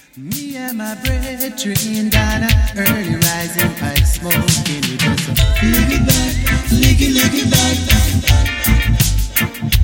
Me and my brethren got an early rising pipe smoking. We just lick it back, lick it back.